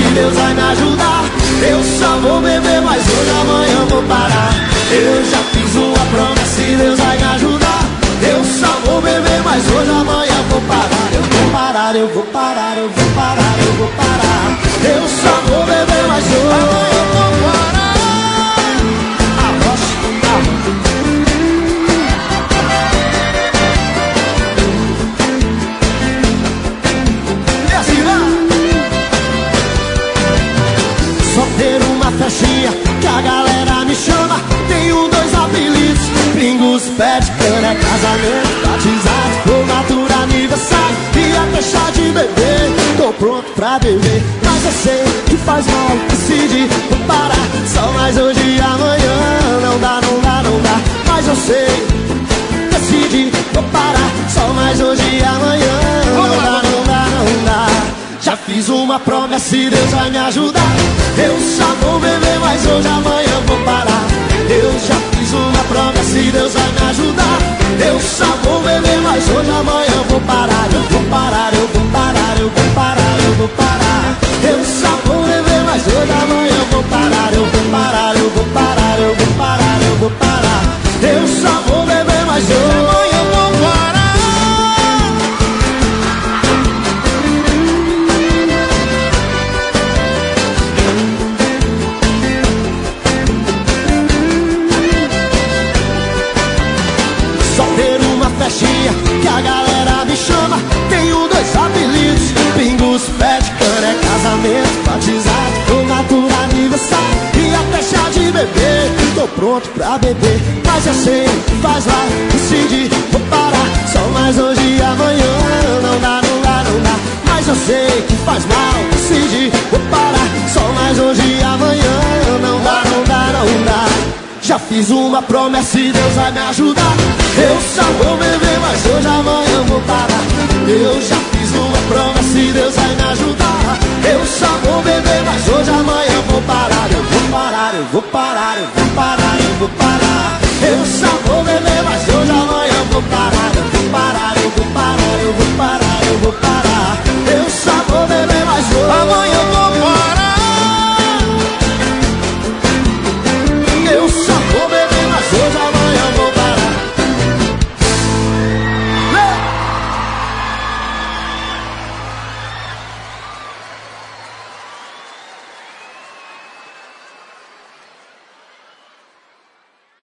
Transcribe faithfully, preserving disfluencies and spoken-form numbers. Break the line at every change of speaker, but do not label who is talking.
Deus vai me ajudar. Eu só vou beber, mas hoje amanhã vou parar. Eu já fiz uma promessa e Deus vai me ajudar. Eu só vou beber, mas hoje amanhã vou parar. Eu vou parar, eu vou parar, eu vou parar, eu vou parar. Eu só vou beber, mas hoje amanhã eu vou parar. Arrocha, e assim vai. Só ter uma festinha que a galera me chama. Tenho dois apelidos, Pingos, pé de cana, casamento, batizado, formatura, aniversário e até chá de bebê. Tô pronto pra beber, mas eu sei que faz mal. Decidi, vou parar, só mais hoje e amanhã. Não dá, não dá, não dá, mas eu sei. Decidi, vou parar, só mais hoje e amanhã. Não dá, não dá, não dá. Já fiz uma promessa e Deus vai me ajudar. Eu só vou beber, mas hoje amanhã vou parar. Eu já fiz uma promessa e Deus vai me ajudar. Eu só vou beber, mas hoje amanhã vou parar. Eu vou parar, eu vou parar, eu vou parar, eu vou parar. Eu só vou beber, mas hoje amanhã vou parar. Eu vou parar, eu vou parar, eu vou parar, eu vou parar. Eu só vou beber, mas hoje amanhã eu vou parar. Festinha que a galera me chama. Tenho dois apelidos, Pingos, pé de cana, é casamento, batizado, formatura, aniversário e até chá de bebê. Tô pronto pra beber, mas eu sei, faz lá, decidi, vou parar. Só mais hoje e amanhã. Não dá, não dá, não dá, mas eu sei que faz mal. Decidi, vou parar. Só mais hoje e amanhã. Não dá, não dá, não dá. Já fiz uma promessa e Deus vai me ajudar. Eu só vou beber, mas hoje amanhã vou parar. Eu já fiz uma promessa e Deus vai me ajudar. Eu só vou beber, mas hoje amanhã vou parar. Eu vou parar, eu vou parar, eu vou parar, eu vou parar.